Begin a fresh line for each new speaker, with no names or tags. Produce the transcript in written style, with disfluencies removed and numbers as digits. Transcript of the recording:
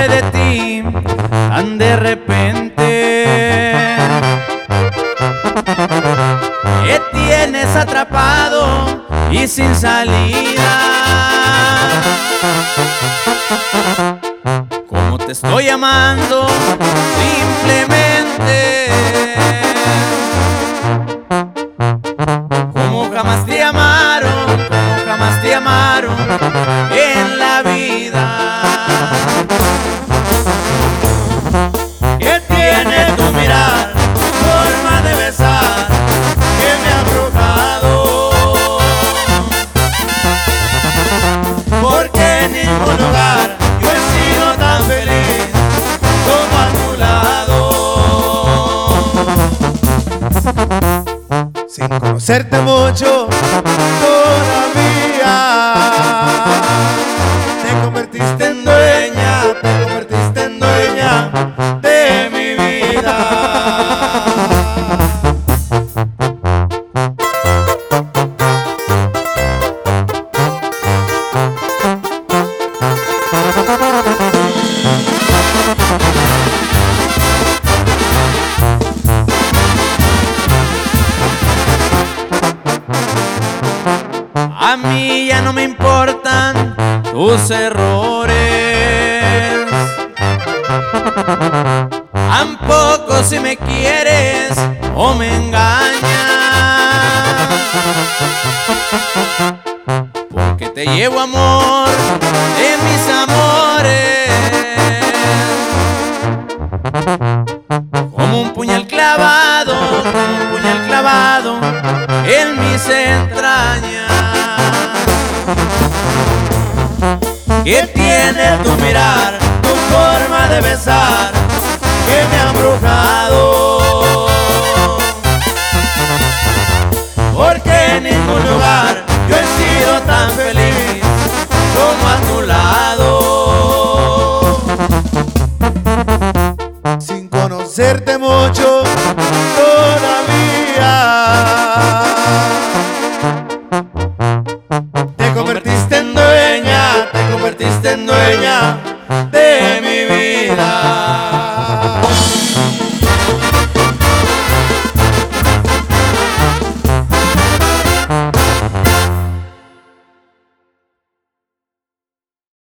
enamoré de ti tan de repente. Me tienes atrapado y sin salida. Como te estoy amando simplemente, como jamás te amaron, como jamás te amaron en la vida. ¿Qué tiene tu mirar, tu forma de besar, que me ha abrumado? Porque en ningún lugar yo he sido tan feliz como a tu lado.
Sin conocerte mucho todavía, te convertiste en dueña, te convertiste en dueña de mi vida.
A mí ya no me importan tus errores, tampoco si me quieres o me engañas, porque te llevo amor de mis amores, como un puñal clavado, como un puñal clavado en mis entrañas. ¿Qué tiene tu mirar, tu forma de besar, que me ha embrujado? Porque en ningún lugar yo he sido tan feliz como a tu lado.
Sin conocerte mucho todavía, te convertiste en dueña, te convertiste en dueña de